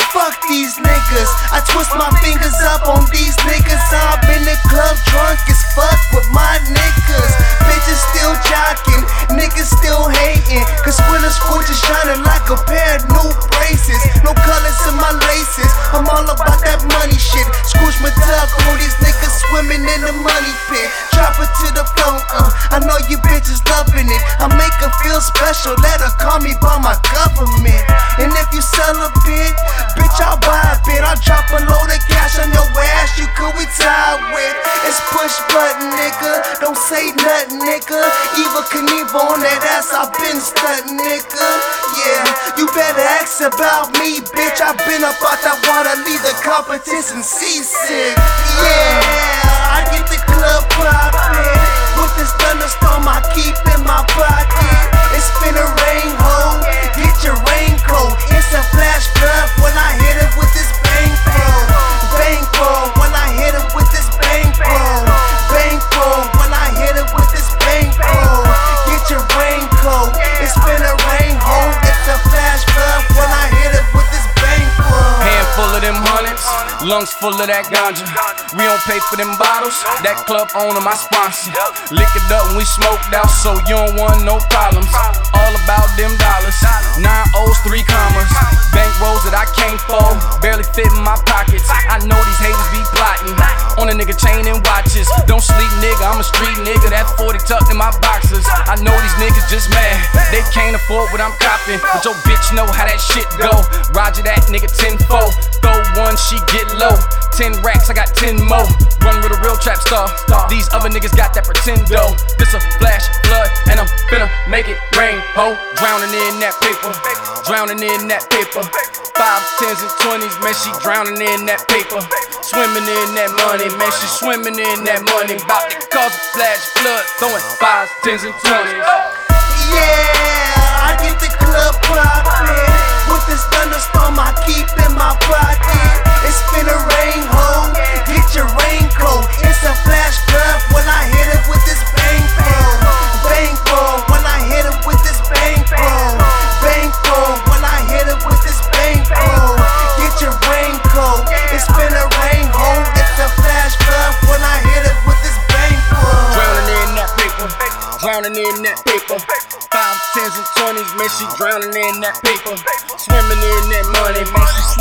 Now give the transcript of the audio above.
fuck these niggas. I twist my fingers up on these niggas. I'm in the club drunk as fuck with my niggas. Bitches still jocking, niggas still hating. Cause Squiller's Fortune shining like a pair of new braces. No colors in my laces, I'm all about that money shit. Scrooge McDuck, all these niggas swimming in the money pit. Drop it to the floor, I know you bitches loving it. I make her feel special, let her call me by my government. And if you sell a bit, bitch, I'll buy a bit. I'll drop a load of cash on your ass, you could retire with. It's push button, nigga, don't say nothing, nigga. Eva Knievel on that ass, I've been stunting, nigga. Yeah, you better ask about me, bitch. I've been up out that water, leave the competition seasick. Yeah, I get the club poppin'. With this thunderstorm I keep in my pocket. It's finna rain, ho, get your raincoat. It's a flash flood when I hit it with this bankroll. Bankroll when I hit it with this bankroll. Bankroll when I hit it with this bankroll. Get your raincoat, it's finna rain, ho. It's a flash flood when I hit it with this bankroll. Handful of them hundreds, lungs full of that ganja. We don't pay for them bottles, that club owner my sponsor. Lick it up when we smoked out, so you don't want no problems. All about them dollars, 9 O's, 3 commas. Bank rolls that I can't fold, barely fit in my pockets. I know these haters be plotting on a nigga chain and watches. Don't sleep, nigga, I'm a street nigga. That 40 tucked in my boxers. I know these niggas just mad, they can't afford what I'm copping. But your bitch know how that shit go. Roger that nigga 10-4. Throw one, she get low. 10 racks, I got 10 more. Run with a real trap star. These other niggas got that pretend dough. This a flash flood, and I'm finna make it rain, ho. Drowning in that paper, drowning in that paper. 5, 10s and 20s, man, she drowning in that paper. Swimming in that money, man, she swimming in that money. Bout to cause a flash flood, throwing 5s, 10s and 20s. Yeah, I get the club poppin'. With this thunderstorm I keep in my pocket. It's finna rain, ho, get your raincoat. It's a flash flood when I hit it with this bankroll. Bankroll when I hit it with this bankroll. Bankroll when I hit it with this bankroll. Get your raincoat, it's finna rain, ho. It's a flash flood when I hit it with this bankroll. Drowning in that paper, drowning in that paper. 5, 10s and 20s, man, she drowning in that paper. Swimming in that money, man, she